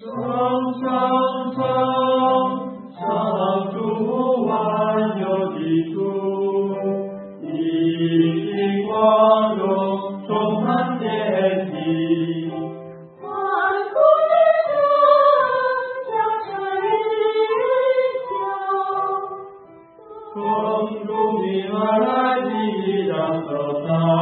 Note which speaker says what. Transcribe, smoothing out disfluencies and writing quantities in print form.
Speaker 1: 성삼삼 사주와 여기수 이기과로 종한대지
Speaker 2: 환군에서 자찰이시오
Speaker 1: 성중이 말하지리라 서사